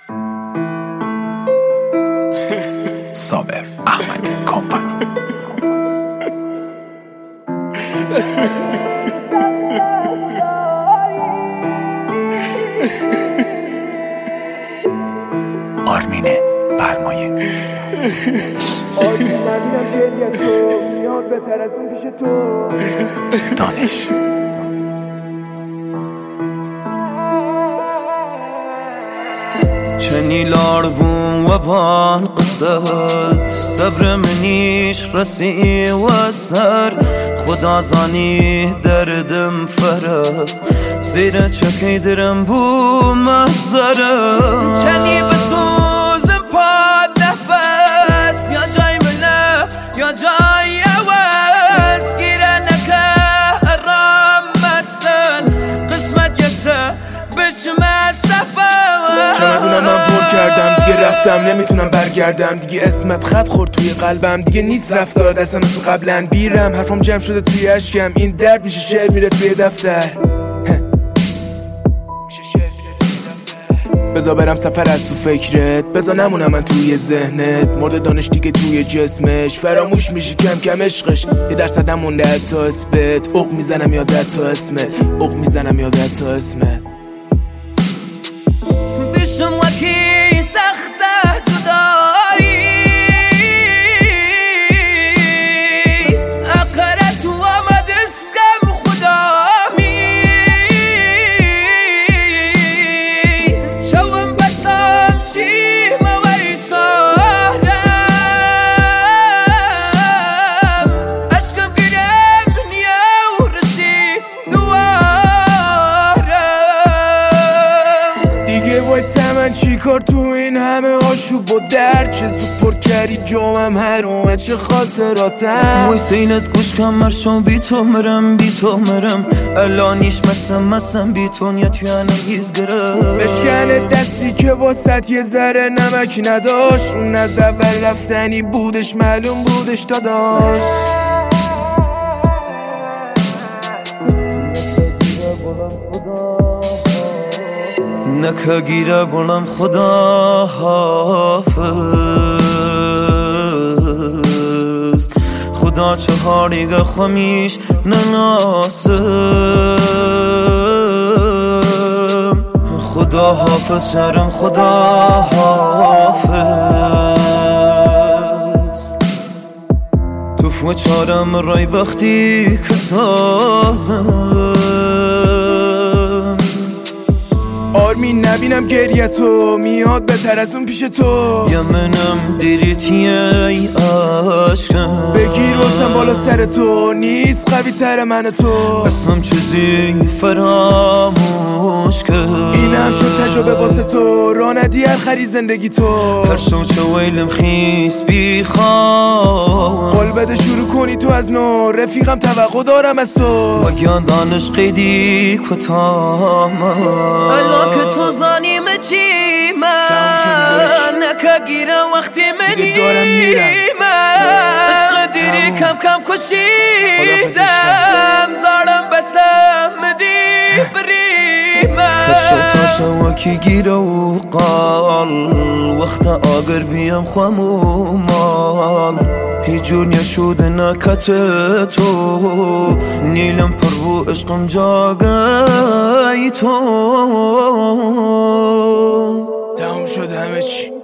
صابر احمد کامپانی. آرمین برمایه. آرمین نبینم گریه تو میاد بهتر از اون پیش تو. دانش چنیلار بوم و بان قصد صبر منیش رسی و سر خدا زانی دردم فرست زیر چکی درم بو مزره چنی بسوزم پاد نفس یا جای مله یا جای عوض گیره نکه رام مسن قسمت یسه بشمه سفر چمدونم من پر کردم دیگه رفتم نمیتونم برگردم دیگه اسمت خط خورد توی قلبم دیگه نیست رفتار دستم مثل قبلا بیرم حرفم جمع شده توی اشکم این درد میشه شعر میره توی دفتر بذار برم سفر از تو فکرت بذار نمونم من توی ذهنت مرد دانش دیگه توی جسمش فراموش میشی کم کم عشقش یه درصدم مونده حتی اثبت عق میزنم یادت تا اسمت عق میزنم یادت تا اسمت بیشم وکی سخته جدایی اقرت و آمد اسکم خدامی چوم بسام چی موی سادم اشکم گیرم دنیا و رسی دوارم دیگه وایسه من چی کار تو این همه آشوب و درد چه زود پر کردی جامم هر اومد چه خاطراتم وایسه اینت گوش کم مرشم بی تو مرم الانیش مسم بی تو نیت یعنی گیز گرم بشکنه دستی که واسط یه ذره نمک نداشت اون از اول رفتنی بودش معلوم بودش داداش نکه گیره گلم خدا حافظ خدا چه هاریگه خمیش نناسم خدا حافظ شرم خدا حافظ تو فو چارم رای بختی که سازم آرمین نبینم گریه تو میاد بهتر از اون پیش تو یا منم دیریتی ای عشقم بگیر واسم بالا سر تو نیست قوی تر من تو اصلا چیزی فراموش کرد اینم شد تجربه واسه تو را ندی هر خری زندگی تو هر شو چه ویلم خیس بیخوام قول بده شروع کنی تو از نو رفیقم توقع دارم از تو وگیان دانش قیدی کتام الان که تو زانیم چی من نکه گیرم وقتی منی من عشق دیری کم کم کشیدم زارم بسم دی بریمم کشتا شوکی گیره و قال وقت آگر بیم خمومال هیچور نشود نکت تو نیلم پر بو عشقم جاگای تو تمام شد همه چی